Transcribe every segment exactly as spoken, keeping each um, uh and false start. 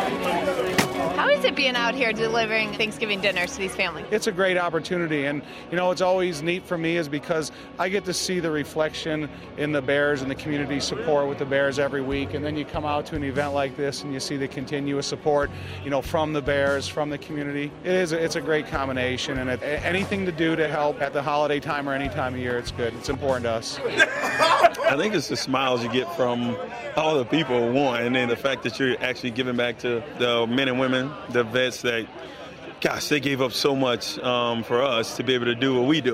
How is it being out here delivering Thanksgiving dinners to these families? It's a great opportunity, and you know it's always neat for me is because I get to see the reflection in the Bears and the community support with the Bears every week, and then you come out to an event like this and you see the continuous support, you know, from the Bears, from the community. It is a, it's a great combination, and it, anything to do to help at the holiday time or any time of year, it's good. It's important to us. I think it's the smiles you get from all the people, one, and then the fact that you're actually giving back to the men and women, the vets that, gosh, they gave up so much um, for us to be able to do what we do.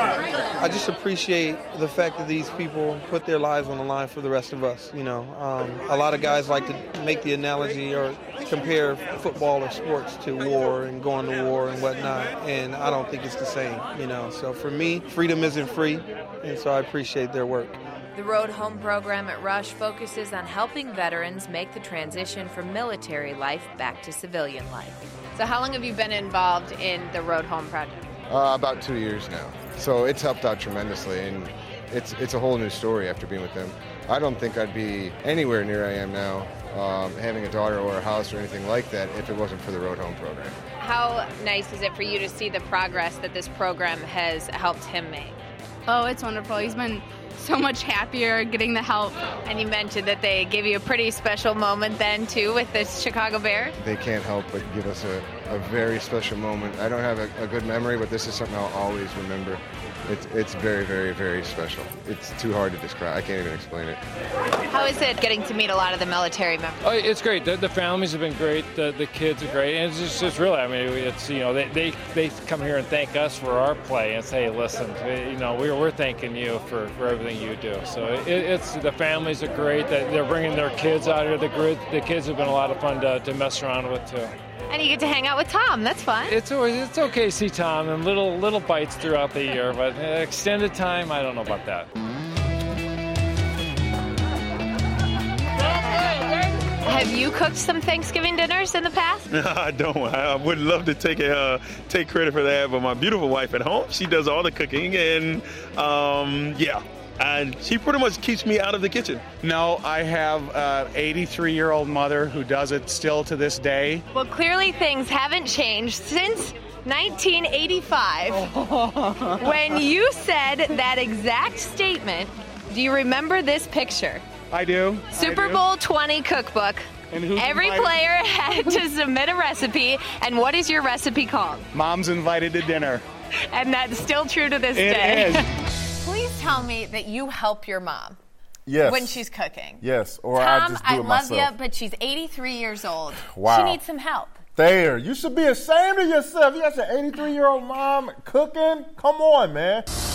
I just appreciate the fact that these people put their lives on the line for the rest of us. You know, um, a lot of guys like to make the analogy or compare football or sports to war and going to war and whatnot, and I don't think it's the same, you know. So for me, freedom isn't free, and so I appreciate their work. The Road Home program at Rush focuses on helping veterans make the transition from military life back to civilian life. So how long have you been involved in the Road Home project? Uh, about two years now. So it's helped out tremendously, and it's it's a whole new story after being with them. I don't think I'd be anywhere near I am now, um, having a daughter or a house or anything like that, if it wasn't for the Road Home program. How nice is it for you to see the progress that this program has helped him make? Oh, it's wonderful. He's been so much happier getting the help. And you mentioned that they gave you a pretty special moment then, too, with the Chicago Bears. They can't help but give us a, a very special moment. I don't have a, a good memory, but this is something I'll always remember. It's, it's very, very, very special. It's too hard to describe. I can't even explain it. How is it getting to meet a lot of the military members? Oh, it's great. The, the families have been great. The, the kids are great. And it's just it's really, I mean, it's, you know, they, they, they come here and thank us for our play and say, hey, listen, you know, we're, we're thanking you for, for everything you do. So it, it's the families are great. They're bringing their kids out here. The, the kids have been a lot of fun to, to mess around with, too. And you get to hang out with Tom. That's fun. It's always, it's okay to see Tom and little little bites throughout the year, but extended time, I don't know about that. Have you cooked some Thanksgiving dinners in the past? No, I don't. I would love to take a, uh, take credit for that, but my beautiful wife at home, she does all the cooking, and um, yeah. And she pretty much keeps me out of the kitchen. No, I have an eighty-three-year-old mother who does it still to this day. Well, clearly things haven't changed since nineteen eighty-five, when you said that exact statement. Do you remember this picture? I do. Super I do. Bowl twenty cookbook. And who's Every invited? player had to submit a recipe, and what is your recipe called? Mom's invited to dinner. And that's still true to this It day. is. Please tell me that you help your mom. Yes. When she's cooking. Yes, or Tom, I just do I it love myself. you, but she's eighty-three years old. Wow. She needs some help. There, you should be ashamed of yourself. You got your eighty-three-year-old mom cooking. Come on, man.